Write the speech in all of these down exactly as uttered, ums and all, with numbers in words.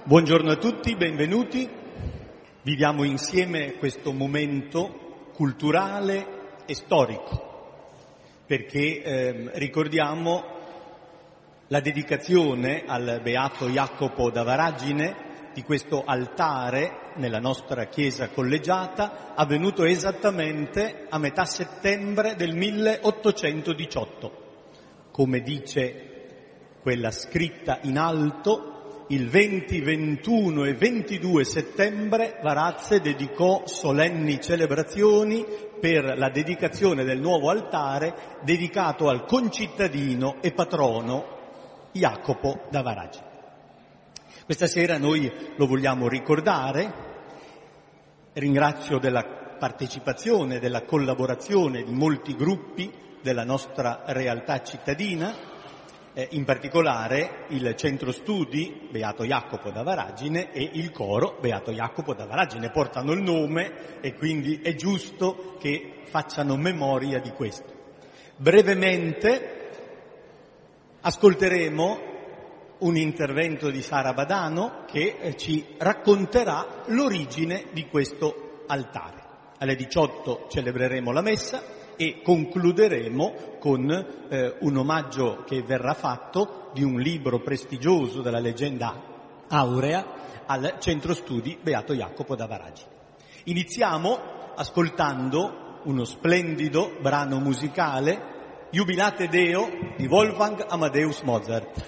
Buongiorno a tutti, benvenuti. Viviamo insieme questo momento culturale e storico, perché eh, ricordiamo la dedicazione al beato Jacopo da Varagine di questo altare nella nostra chiesa collegiata, avvenuto esattamente a metà settembre del milleottocentodiciotto. Come dice quella scritta in alto, il venti, ventuno e ventidue settembre Varazze dedicò solenni celebrazioni per la dedicazione del nuovo altare dedicato al concittadino e patrono Jacopo da Varagine. Questa sera noi lo vogliamo ricordare. Ringrazio della partecipazione, della collaborazione di molti gruppi della nostra realtà cittadina. Eh, in particolare il centro studi Beato Jacopo da Varagine e il coro Beato Jacopo da Varagine portano il nome e quindi è giusto che facciano memoria di questo. Brevemente ascolteremo un intervento di Sara Badano che eh, ci racconterà l'origine di questo altare. Alle diciotto celebreremo la messa e concluderemo con eh, un omaggio che verrà fatto di un libro prestigioso della leggenda aurea al centro studi Beato Jacopo da Varagine. Iniziamo ascoltando uno splendido brano musicale, Jubilate Deo di Wolfgang Amadeus Mozart.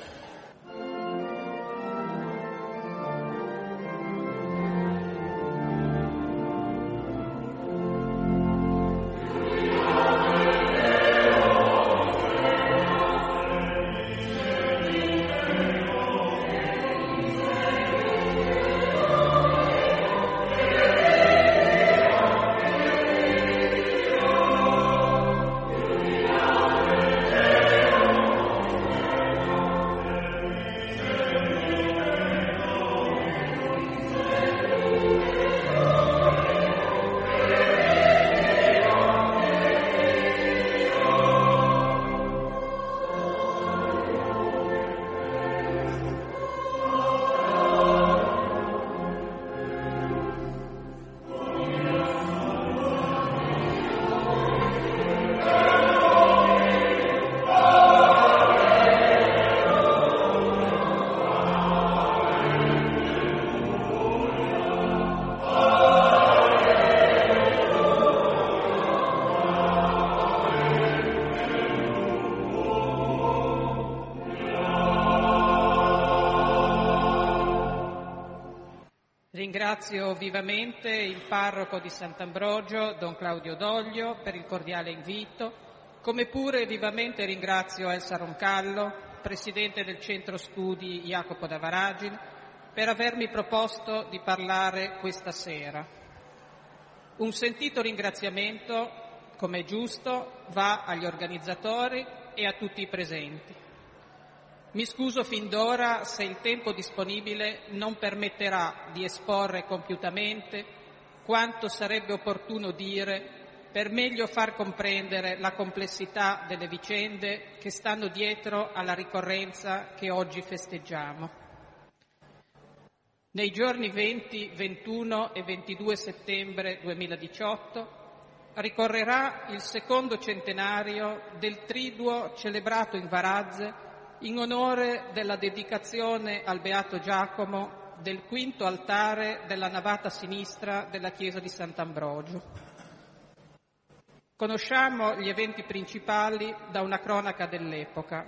Ringrazio vivamente il parroco di Sant'Ambrogio, Don Claudio Doglio, per il cordiale invito, come pure vivamente ringrazio Elsa Roncallo, presidente del centro studi Jacopo da Varagine, per avermi proposto di parlare questa sera. Un sentito ringraziamento, come è giusto, va agli organizzatori e a tutti i presenti. Mi scuso fin d'ora se il tempo disponibile non permetterà di esporre compiutamente quanto sarebbe opportuno dire per meglio far comprendere la complessità delle vicende che stanno dietro alla ricorrenza che oggi festeggiamo. Nei giorni venti, ventuno e ventidue settembre duemiladiciotto ricorrerà il secondo centenario del triduo celebrato in Varazze in onore della dedicazione al Beato Giacomo del quinto altare della navata sinistra della chiesa di Sant'Ambrogio. Conosciamo gli eventi principali da una cronaca dell'epoca.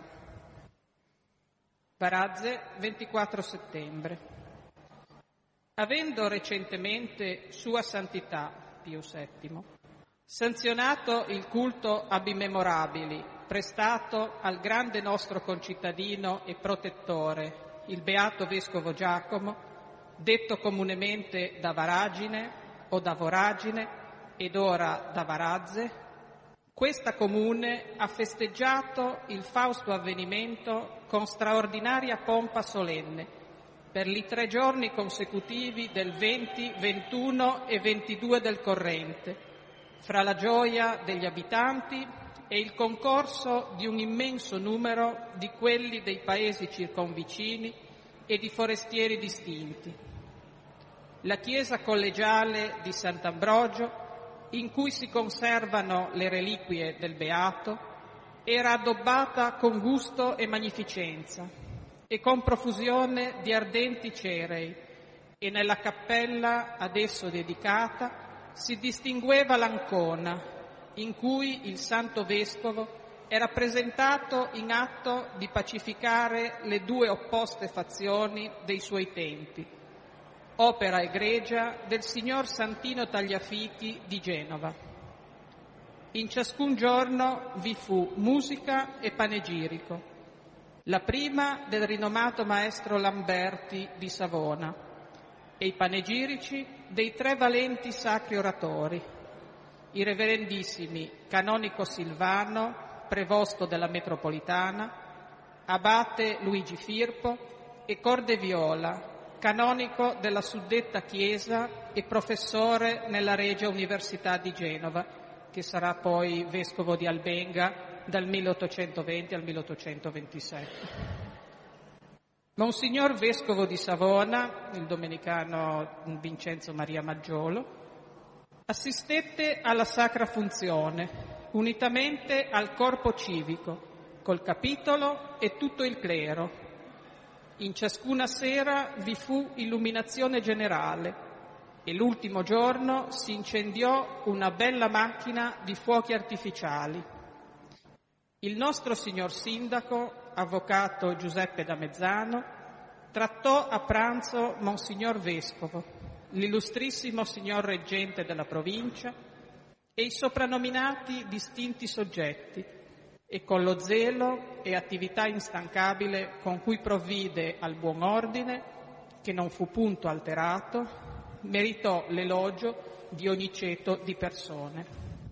Varazze, ventiquattro settembre. Avendo recentemente Sua Santità Pio settimo sanzionato il culto ab immemorabili prestato al grande nostro concittadino e protettore, il Beato Vescovo Giacomo, detto comunemente da Varagine o da Voragine ed ora da Varazze, questa comune ha festeggiato il fausto avvenimento con straordinaria pompa solenne per i tre giorni consecutivi del venti, ventuno e ventidue del corrente, fra la gioia degli abitanti e il concorso di un immenso numero di quelli dei paesi circonvicini e di forestieri distinti. La chiesa collegiale di Sant'Ambrogio, in cui si conservano le reliquie del Beato, era addobbata con gusto e magnificenza e con profusione di ardenti cerei, e nella cappella ad esso dedicata si distingueva l'ancona in cui il Santo Vescovo è rappresentato in atto di pacificare le due opposte fazioni dei suoi tempi, opera egregia del signor Santino Tagliafichi di Genova. In ciascun giorno vi fu musica e panegirico, la prima del rinomato maestro Lamberti di Savona e i panegirici dei tre valenti sacri oratori, i reverendissimi Canonico Silvano, prevosto della metropolitana, abate Luigi Firpo e Corde Viola, canonico della suddetta chiesa e professore nella Regia Università di Genova, che sarà poi vescovo di Albenga dal milleottocentoventi al milleottocentoventisette. Monsignor Vescovo di Savona, il domenicano Vincenzo Maria Maggiolo, assistette alla sacra funzione, unitamente al corpo civico, col capitolo e tutto il clero. In ciascuna sera vi fu illuminazione generale e l'ultimo giorno si incendiò una bella macchina di fuochi artificiali. Il nostro signor Sindaco, avvocato Giuseppe Damezzano, trattò a pranzo Monsignor Vescovo, l'illustrissimo signor Reggente della provincia e i soprannominati distinti soggetti, e con lo zelo e attività instancabile con cui provvide al buon ordine, che non fu punto alterato, meritò l'elogio di ogni ceto di persone.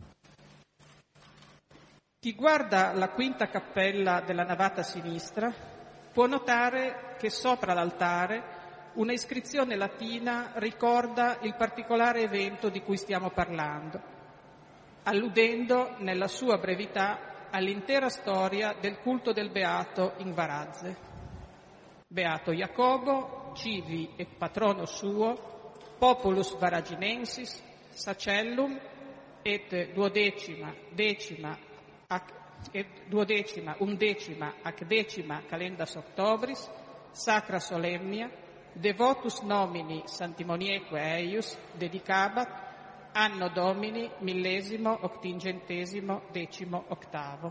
Chi guarda la quinta cappella della navata sinistra può notare che sopra l'altare una iscrizione latina ricorda il particolare evento di cui stiamo parlando, alludendo nella sua brevità all'intera storia del culto del Beato in Varazze. Beato Jacobo, civi et patrono suo, populus varaginensis, sacellum et duodecima, decima, ac, et duodecima, undecima, ac decima calendas octobris, sacra solemnia, devotus nomini Santimonieque eius, dedicabat, anno domini millesimo octingentesimo decimo ottavo.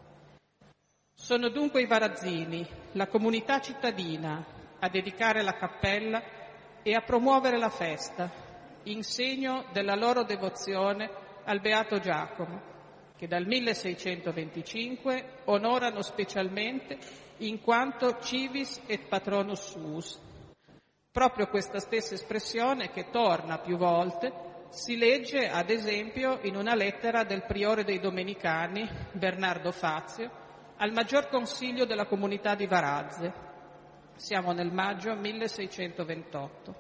Sono dunque i varazzini, la comunità cittadina, a dedicare la cappella e a promuovere la festa, in segno della loro devozione al Beato Giacomo, che dal milleseicentoventicinque onorano specialmente in quanto civis et patronus suus. Proprio questa stessa espressione, che torna più volte, si legge ad esempio in una lettera del priore dei Domenicani, Bernardo Fazio, al Maggior Consiglio della Comunità di Varazze. Siamo nel maggio milleseicentoventotto.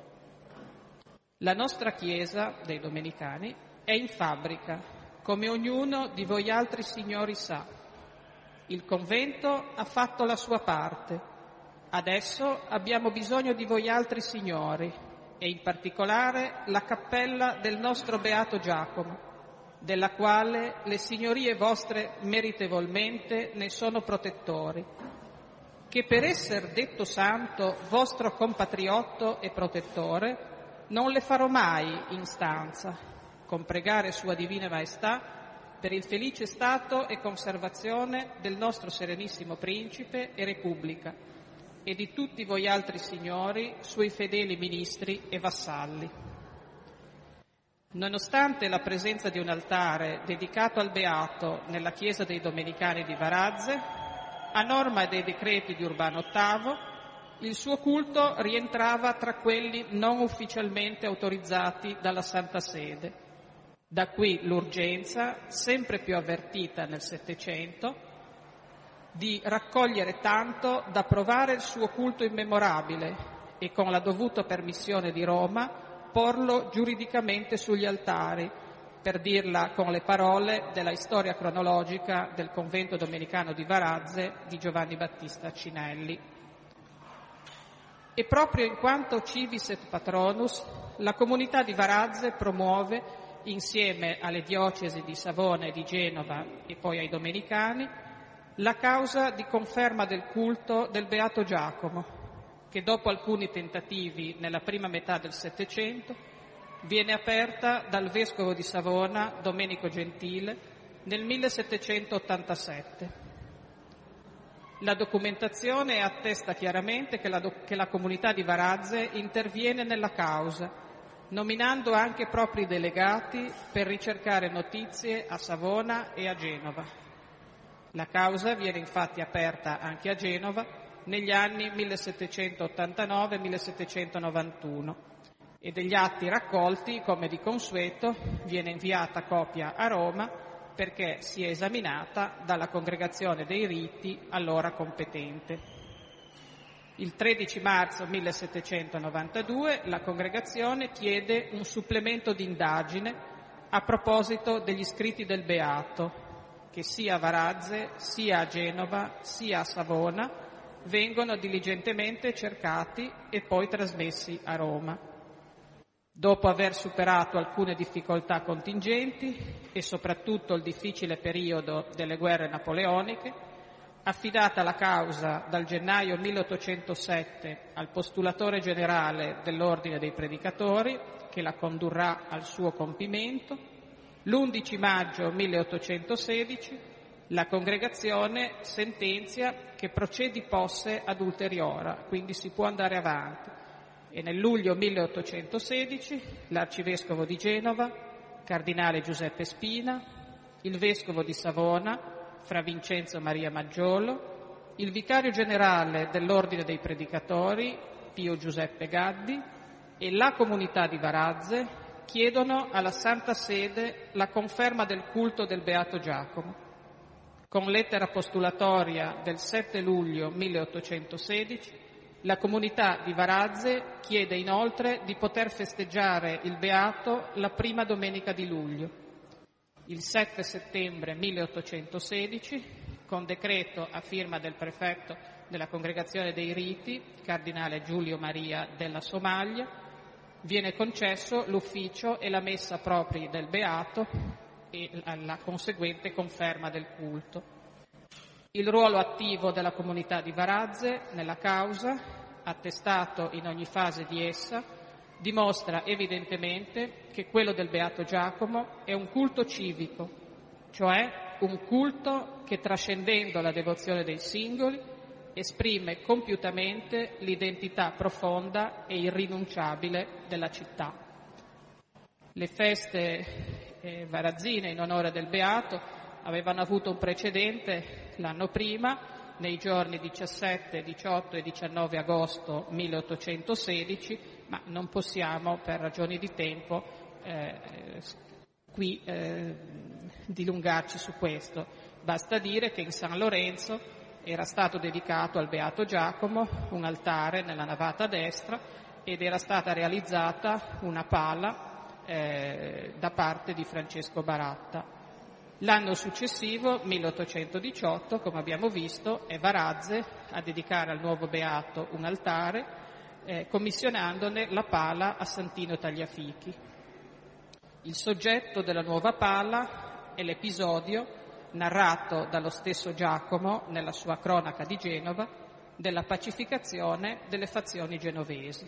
La nostra Chiesa dei Domenicani è in fabbrica, come ognuno di voi altri signori sa. Il convento ha fatto la sua parte. Adesso abbiamo bisogno di voi altri signori, e in particolare la cappella del nostro Beato Giacomo, della quale le signorie vostre meritevolmente ne sono protettori, che per esser detto santo vostro compatriotto e protettore non le farò mai in stanza, con pregare Sua Divina Maestà per il felice stato e conservazione del nostro Serenissimo Principe e Repubblica, e di tutti voi altri signori, suoi fedeli ministri e vassalli. Nonostante la presenza di un altare dedicato al Beato nella chiesa dei Domenicani di Varazze, a norma dei decreti di Urbano ottavo, il suo culto rientrava tra quelli non ufficialmente autorizzati dalla Santa Sede. Da qui l'urgenza, sempre più avvertita nel Settecento, di raccogliere tanto da provare il suo culto immemorabile e, con la dovuta permissione di Roma, porlo giuridicamente sugli altari, per dirla con le parole della storia cronologica del convento domenicano di Varazze di Giovanni Battista Cinelli. E proprio in quanto civis et patronus, la comunità di Varazze promuove, insieme alle diocesi di Savona e di Genova e poi ai domenicani, la causa di conferma del culto del Beato Giacomo, che dopo alcuni tentativi nella prima metà del Settecento viene aperta dal vescovo di Savona, Domenico Gentile, nel millesettecentottantasette. La documentazione attesta chiaramente che la, do- che la comunità di Varazze interviene nella causa, nominando anche propri delegati per ricercare notizie a Savona e a Genova. La causa viene infatti aperta anche a Genova negli anni millesettecentottantanove millesettecentonovantuno e degli atti raccolti, come di consueto, viene inviata copia a Roma perché sia esaminata dalla Congregazione dei Riti allora competente. Il tredici marzo millesettecentonovantadue la Congregazione chiede un supplemento d'indagine a proposito degli scritti del Beato, che sia a Varazze, sia a Genova, sia a Savona vengono diligentemente cercati e poi trasmessi a Roma. Dopo aver superato alcune difficoltà contingenti e soprattutto il difficile periodo delle guerre napoleoniche, affidata la causa dal gennaio milleottocentosette al postulatore generale dell'Ordine dei Predicatori, che la condurrà al suo compimento, l'undici maggio milleottocentosedici la Congregazione sentenzia che procedi posse ad ulteriora, quindi si può andare avanti. E nel luglio milleottocentosedici l'arcivescovo di Genova, cardinale Giuseppe Spina, il vescovo di Savona, fra Vincenzo Maria Maggiolo, il vicario generale dell'Ordine dei Predicatori, Pio Giuseppe Gaddi, e la comunità di Varazze chiedono alla Santa Sede la conferma del culto del Beato Giacomo. Con lettera postulatoria del sette luglio milleottocentosedici la comunità di Varazze chiede inoltre di poter festeggiare il Beato la prima domenica di luglio. Il sette settembre milleottocentosedici, con decreto a firma del prefetto della Congregazione dei Riti, cardinale Giulio Maria della Somaglia, viene concesso l'ufficio e la messa propri del Beato e la conseguente conferma del culto. Il ruolo attivo della comunità di Varazze nella causa, attestato in ogni fase di essa, dimostra evidentemente che quello del Beato Giacomo è un culto civico, cioè un culto che, trascendendo la devozione dei singoli, esprime compiutamente l'identità profonda e irrinunciabile della città. Le feste eh, varazzine in onore del Beato avevano avuto un precedente l'anno prima, nei giorni diciassette, diciotto e diciannove agosto milleottocentosedici, ma non possiamo, per ragioni di tempo, eh, qui eh, dilungarci su questo. Basta dire che in San Lorenzo era stato dedicato al Beato Giacomo un altare nella navata destra ed era stata realizzata una pala eh, da parte di Francesco Baratta. L'anno successivo, milleottocentodiciotto, come abbiamo visto, è Varazze a dedicare al nuovo Beato un altare, eh, commissionandone la pala a Santino Tagliafichi. Il soggetto della nuova pala è l'episodio, narrato dallo stesso Giacomo nella sua cronaca di Genova, della pacificazione delle fazioni genovesi.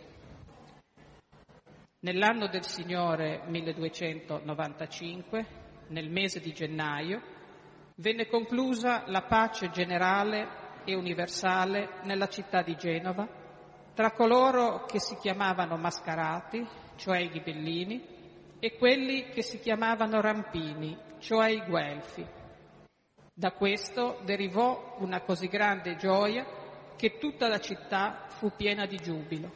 Nell'anno del Signore milleduecentonovantacinque, nel mese di gennaio, venne conclusa la pace generale e universale nella città di Genova tra coloro che si chiamavano mascarati, cioè i ghibellini, e quelli che si chiamavano rampini, cioè i guelfi. Da questo derivò una così grande gioia che tutta la città fu piena di giubilo.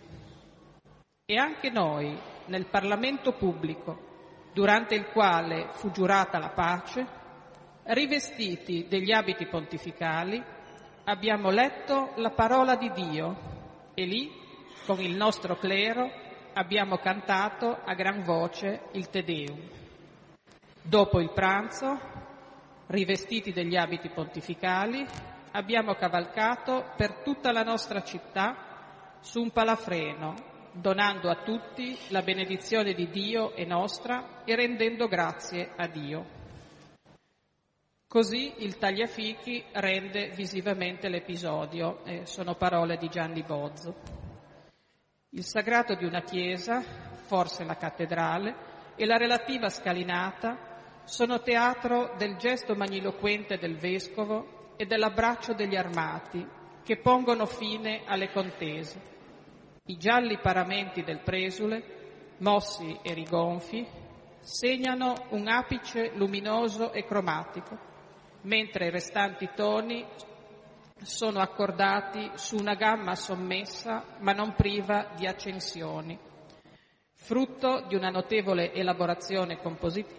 E anche noi, nel Parlamento pubblico, durante il quale fu giurata la pace, rivestiti degli abiti pontificali, abbiamo letto la parola di Dio e lì, con il nostro clero, abbiamo cantato a gran voce il Te Deum. Dopo il pranzo, rivestiti degli abiti pontificali, abbiamo cavalcato per tutta la nostra città su un palafreno, donando a tutti la benedizione di Dio e nostra e rendendo grazie a Dio. Così il tagliafichi rende visivamente l'episodio, eh, sono parole di Gianni Bozzo. Il sagrato di una chiesa, forse la cattedrale, e la relativa scalinata sono teatro del gesto magniloquente del vescovo e dell'abbraccio degli armati che pongono fine alle contese. I gialli paramenti del presule, mossi e rigonfi, segnano un apice luminoso e cromatico, mentre i restanti toni sono accordati su una gamma sommessa ma non priva di accensioni, frutto di una notevole elaborazione compositiva,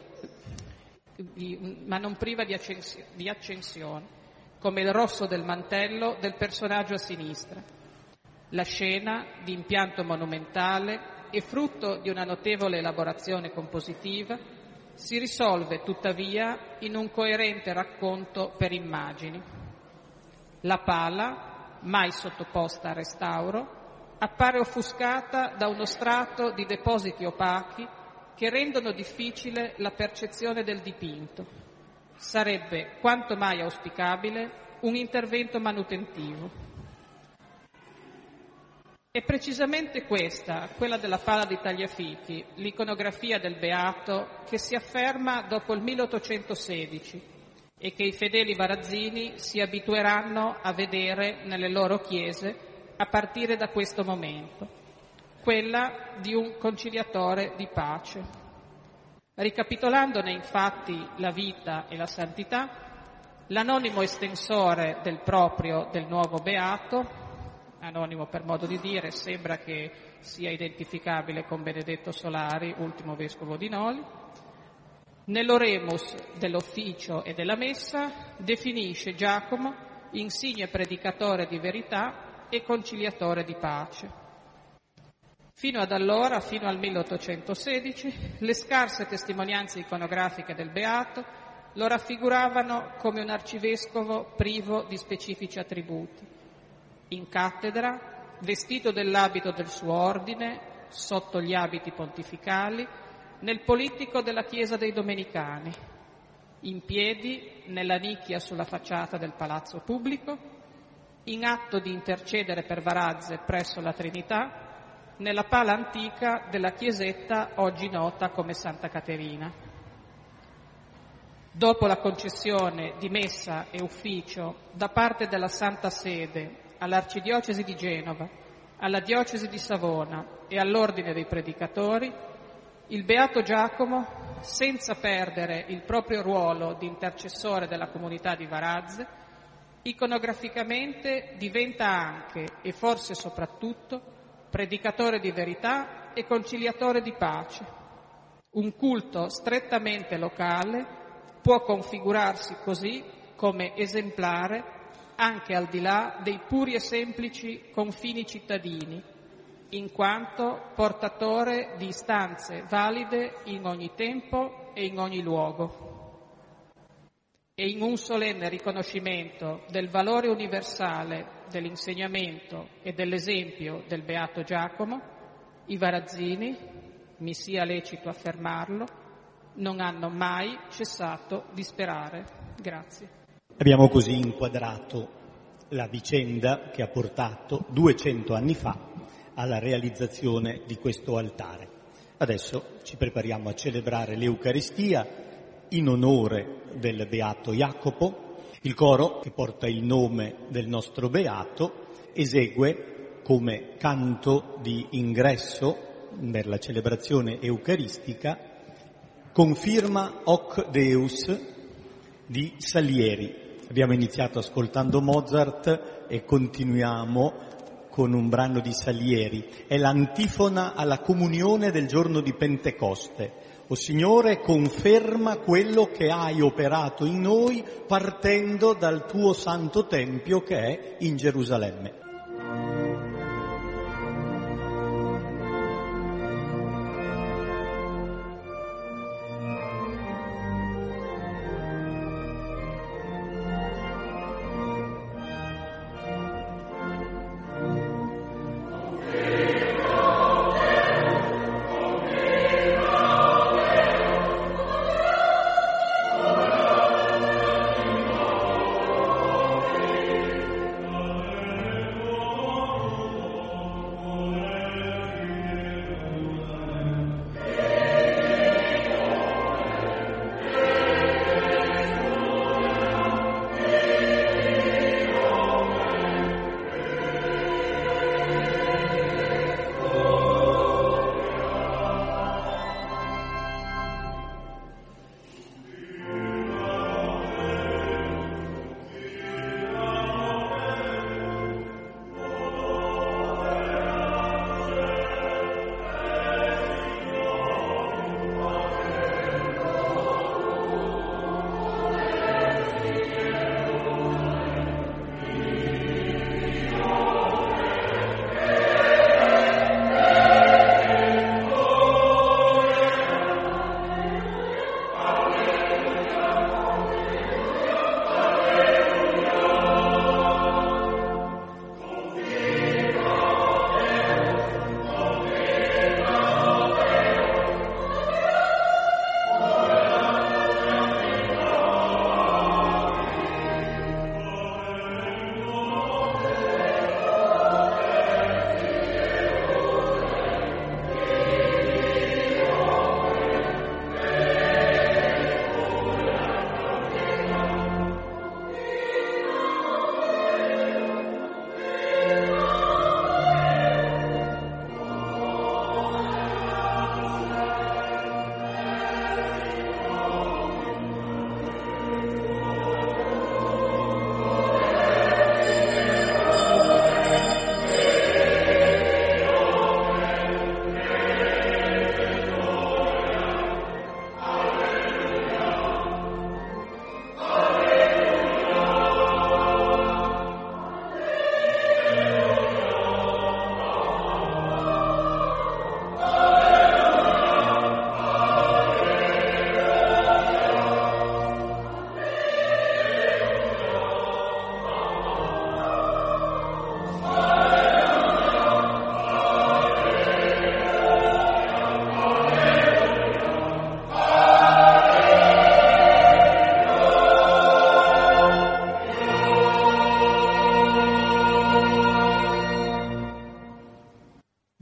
ma non priva di, accensio, di accensioni, come il rosso del mantello del personaggio a sinistra. La scena, di impianto monumentale e frutto di una notevole elaborazione compositiva, si risolve tuttavia in un coerente racconto per immagini. La pala, mai sottoposta a restauro, appare offuscata da uno strato di depositi opachi che rendono difficile la percezione del dipinto. Sarebbe quanto mai auspicabile un intervento manutentivo. È precisamente questa, quella della pala di Tagliafichi, l'iconografia del Beato che si afferma dopo il milleottocentosedici e che i fedeli varazzini si abitueranno a vedere nelle loro chiese a partire da questo momento, quella di un conciliatore di pace. Ricapitolandone infatti la vita e la santità, l'anonimo estensore del proprio del nuovo Beato, anonimo per modo di dire, sembra che sia identificabile con Benedetto Solari, ultimo vescovo di Noli, nell'oremus dell'officio e della messa definisce Giacomo insigne predicatore di verità e conciliatore di pace. Fino ad allora, fino al milleottocentosedici, le scarse testimonianze iconografiche del Beato lo raffiguravano come un arcivescovo privo di specifici attributi. In cattedra, vestito dell'abito del suo ordine, sotto gli abiti pontificali, nel politico della Chiesa dei Domenicani, in piedi nella nicchia sulla facciata del palazzo pubblico, in atto di intercedere per Varazze presso la Trinità, nella pala antica della chiesetta oggi nota come Santa Caterina. Dopo la concessione di messa e ufficio da parte della Santa Sede all'Arcidiocesi di Genova, alla Diocesi di Savona e all'Ordine dei Predicatori, il Beato Giacomo, senza perdere il proprio ruolo di intercessore della comunità di Varazze, iconograficamente diventa anche, e forse soprattutto, predicatore di verità e conciliatore di pace. Un culto strettamente locale può configurarsi così come esemplare anche al di là dei puri e semplici confini cittadini, in quanto portatore di istanze valide in ogni tempo e in ogni luogo. E in un solenne riconoscimento del valore universale dell'insegnamento e dell'esempio del Beato Giacomo, i varazzini, mi sia lecito affermarlo, non hanno mai cessato di sperare. Grazie. Abbiamo così inquadrato la vicenda che ha portato duecento anni fa alla realizzazione di questo altare. Adesso ci prepariamo a celebrare l'Eucaristia in onore del Beato Jacopo. Il coro, che porta il nome del nostro Beato, esegue come canto di ingresso per la celebrazione eucaristica Confirma hoc Deus di Salieri. Abbiamo iniziato ascoltando Mozart e continuiamo con un brano di Salieri. È l'antifona alla comunione del giorno di Pentecoste. O Signore, conferma quello che hai operato in noi partendo dal tuo santo tempio che è in Gerusalemme.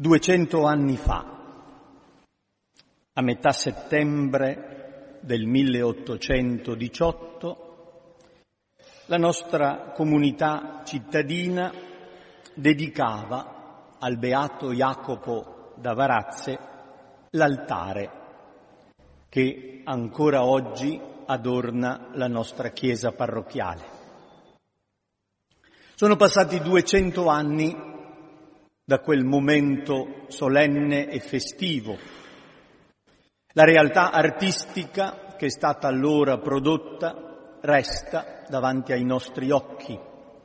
duecento anni fa, a metà settembre del milleottocentodiciotto, la nostra comunità cittadina dedicava al beato Jacopo da Varazze l'altare che ancora oggi adorna la nostra chiesa parrocchiale. Sono passati duecento anni da quel momento solenne e festivo. La realtà artistica che è stata allora prodotta resta davanti ai nostri occhi,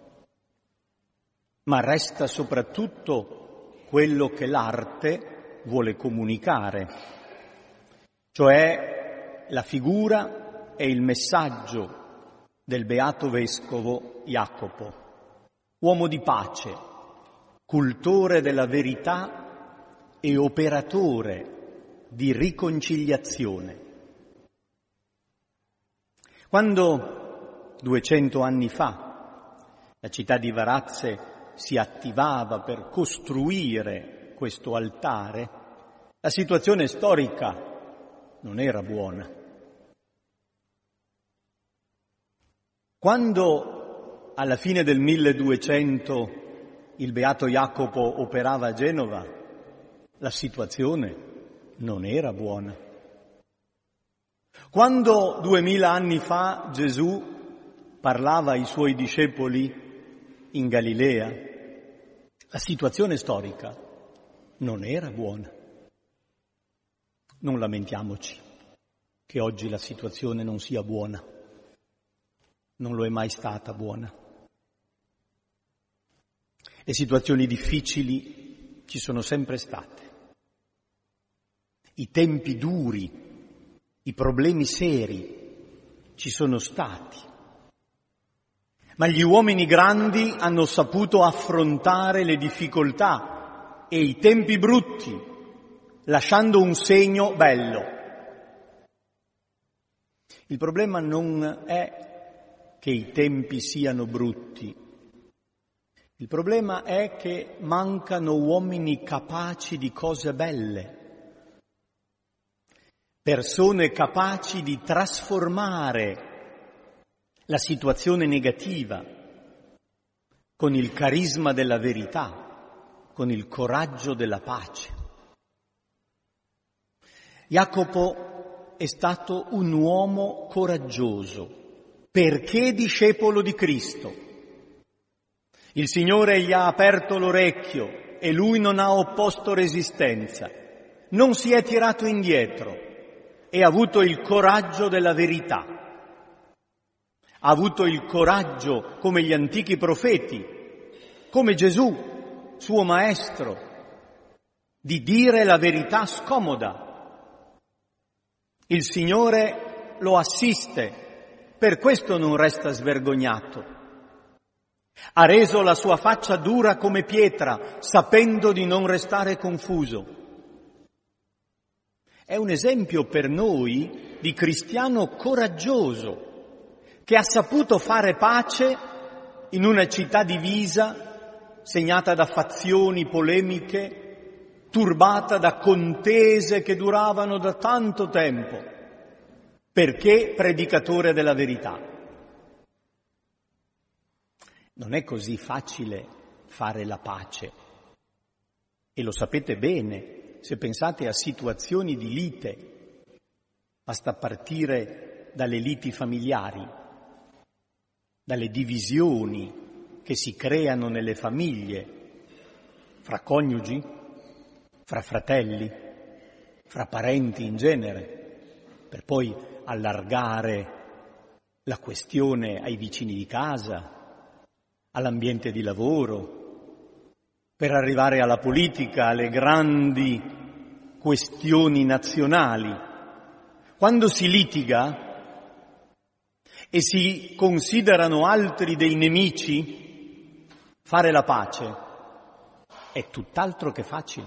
ma resta soprattutto quello che l'arte vuole comunicare, cioè la figura e il messaggio del beato vescovo Jacopo, uomo di pace, cultore della verità e operatore di riconciliazione. Quando duecento anni fa la città di Varazze si attivava per costruire questo altare, la situazione storica non era buona. Quando alla fine del milleduecento il beato Jacopo operava a Genova, la situazione non era buona. Quando duemila anni fa Gesù parlava ai suoi discepoli in Galilea, la situazione storica non era buona. Non lamentiamoci che oggi la situazione non sia buona, non lo è mai stata buona. Le situazioni difficili ci sono sempre state. I tempi duri, i problemi seri ci sono stati. Ma gli uomini grandi hanno saputo affrontare le difficoltà e i tempi brutti, lasciando un segno bello. Il problema non è che i tempi siano brutti. Il problema è che mancano uomini capaci di cose belle, persone capaci di trasformare la situazione negativa con il carisma della verità, con il coraggio della pace. Jacopo è stato un uomo coraggioso, perché discepolo di Cristo. Il Signore gli ha aperto l'orecchio e lui non ha opposto resistenza, non si è tirato indietro e ha avuto il coraggio della verità. Ha avuto il coraggio, come gli antichi profeti, come Gesù, suo maestro, di dire la verità scomoda. Il Signore lo assiste, per questo non resta svergognato. Ha reso la sua faccia dura come pietra, sapendo di non restare confuso. È un esempio per noi di cristiano coraggioso, che ha saputo fare pace in una città divisa, segnata da fazioni, polemiche, turbata da contese che duravano da tanto tempo, perché predicatore della verità. Non è così facile fare la pace, e lo sapete bene se pensate a situazioni di lite. Basta partire dalle liti familiari, dalle divisioni che si creano nelle famiglie, fra coniugi, fra fratelli, fra parenti in genere, per poi allargare la questione ai vicini di casa, all'ambiente di lavoro, per arrivare alla politica, alle grandi questioni nazionali. Quando si litiga e si considerano altri dei nemici, fare la pace è tutt'altro che facile.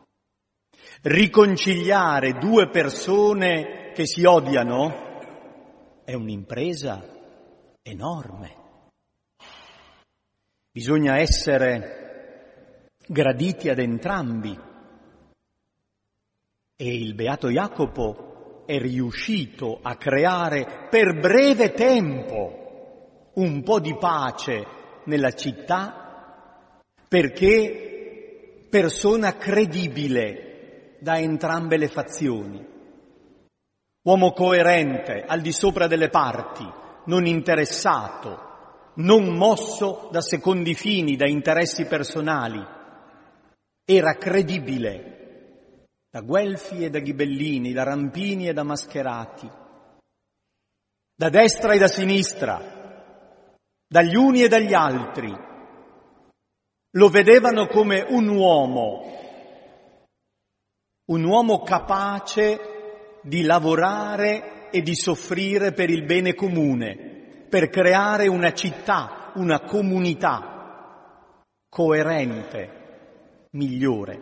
Riconciliare due persone che si odiano è un'impresa enorme. Bisogna essere graditi ad entrambi E il beato Jacopo è riuscito a creare per breve tempo un po' di pace nella città, perché persona credibile da entrambe le fazioni, uomo coerente, al di sopra delle parti, non interessato, non mosso da secondi fini, da interessi personali. Era credibile da Guelfi e da Ghibellini, da Rampini e da Mascherati, da destra e da sinistra, dagli uni e dagli altri. Lo vedevano come un uomo, un uomo capace di lavorare e di soffrire per il bene comune, per creare una città, una comunità coerente, migliore.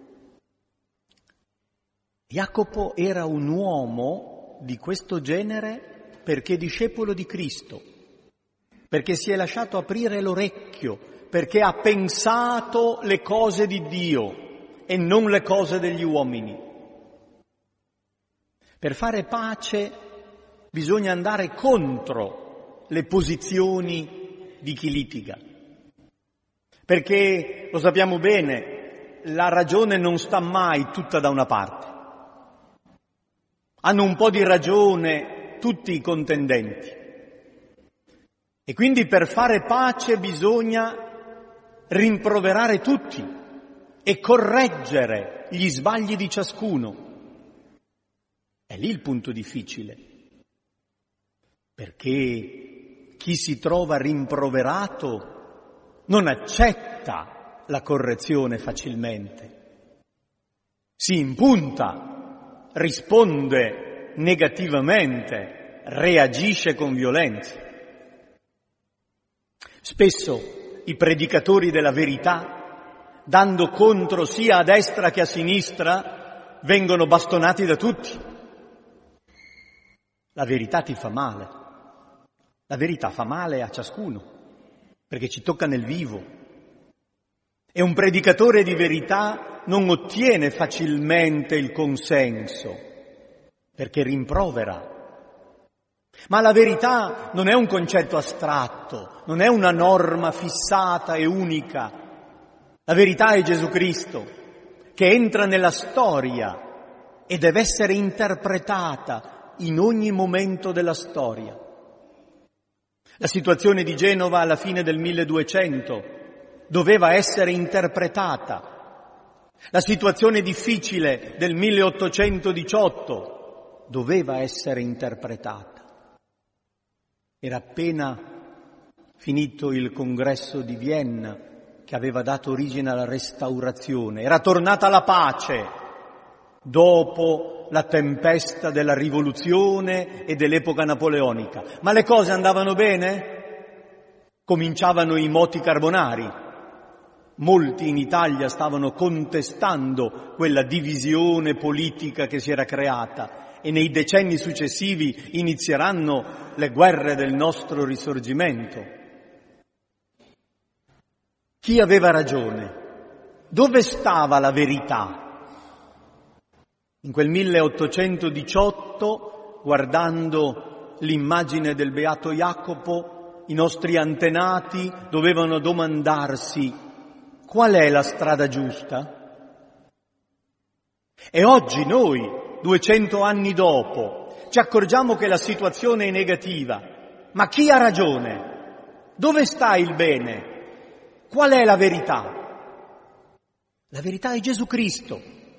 Jacopo era un uomo di questo genere perché discepolo di Cristo, perché si è lasciato aprire l'orecchio, perché ha pensato le cose di Dio e non le cose degli uomini. Per fare pace bisogna andare contro le posizioni di chi litiga, perché, lo sappiamo bene, la ragione non sta mai tutta da una parte. Hanno un po' di ragione tutti i contendenti. E quindi per fare pace bisogna rimproverare tutti e correggere gli sbagli di ciascuno. È lì il punto difficile, perché chi si trova rimproverato non accetta la correzione facilmente, si impunta, risponde negativamente, reagisce con violenza. Spesso i predicatori della verità, dando contro sia a destra che a sinistra, vengono bastonati da tutti. La verità ti fa male, la verità fa male a ciascuno, perché ci tocca nel vivo. E un predicatore di verità non ottiene facilmente il consenso, perché rimprovera. Ma la verità non è un concetto astratto, non è una norma fissata e unica. La verità è Gesù Cristo, che entra nella storia e deve essere interpretata in ogni momento della storia. La situazione di Genova alla fine del milleduecento doveva essere interpretata. La situazione difficile del milleottocentodiciotto doveva essere interpretata. Era appena finito il congresso di Vienna che aveva dato origine alla restaurazione. Era tornata la pace dopo la tempesta della rivoluzione e dell'epoca napoleonica. Ma le cose andavano bene? Cominciavano i moti carbonari. Molti in Italia stavano contestando quella divisione politica che si era creata e nei decenni successivi inizieranno le guerre del nostro risorgimento. Chi aveva ragione? Dove stava la verità? In quel milleottocentodiciotto, guardando l'immagine del beato Jacopo, i nostri antenati dovevano domandarsi: qual è la strada giusta? E oggi noi, duecento anni dopo, ci accorgiamo che la situazione è negativa. Ma chi ha ragione? Dove sta il bene? Qual è la verità? La verità è Gesù Cristo.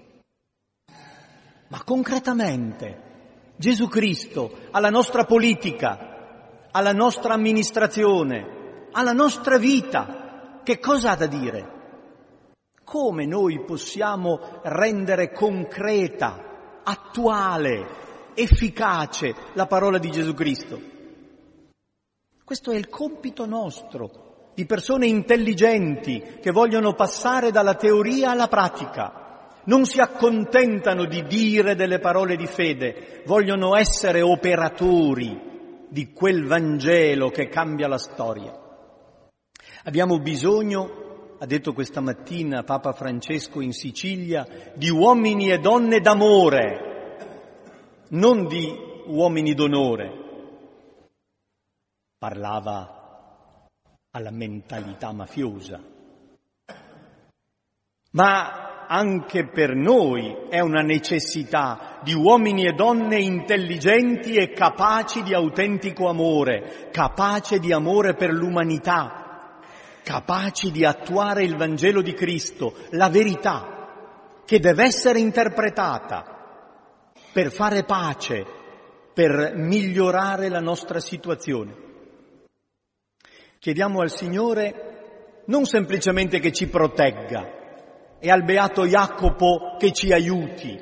Ma concretamente, Gesù Cristo alla nostra politica, alla nostra amministrazione, alla nostra vita, che cosa ha da dire? Come noi possiamo rendere concreta, attuale, efficace la parola di Gesù Cristo? Questo è il compito nostro, di persone intelligenti che vogliono passare dalla teoria alla pratica. Non si accontentano di dire delle parole di fede, vogliono essere operatori di quel Vangelo che cambia la storia. Abbiamo bisogno ha detto questa mattina Papa Francesco in Sicilia, di uomini e donne d'amore, non di uomini d'onore. Parlava alla mentalità mafiosa. Ma anche per noi è una necessità di uomini e donne intelligenti e capaci di autentico amore, capaci di amore per l'umanità, capaci di attuare il Vangelo di Cristo, la verità, che deve essere interpretata per fare pace, per migliorare la nostra situazione. Chiediamo al Signore non semplicemente che ci protegga, e al beato Jacopo che ci aiuti,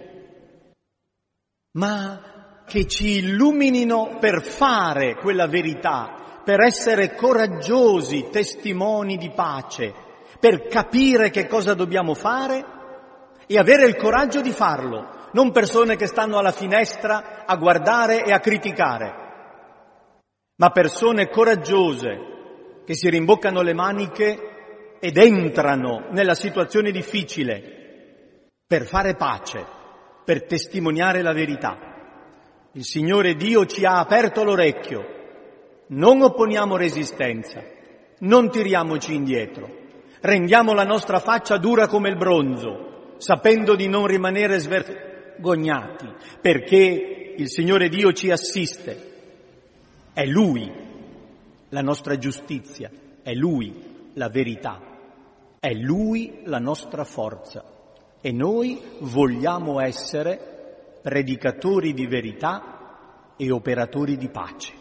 ma che ci illuminino per fare quella verità, per essere coraggiosi testimoni di pace, per capire che cosa dobbiamo fare e avere il coraggio di farlo, non persone che stanno alla finestra a guardare e a criticare, ma persone coraggiose che si rimboccano le maniche ed entrano nella situazione difficile per fare pace, per testimoniare la verità. Il Signore Dio ci ha aperto l'orecchio, non opponiamo resistenza, non tiriamoci indietro, rendiamo la nostra faccia dura come il bronzo, sapendo di non rimanere svergognati, perché il Signore Dio ci assiste. È Lui la nostra giustizia, è Lui la verità. È Lui la nostra forza e noi vogliamo essere predicatori di verità e operatori di pace.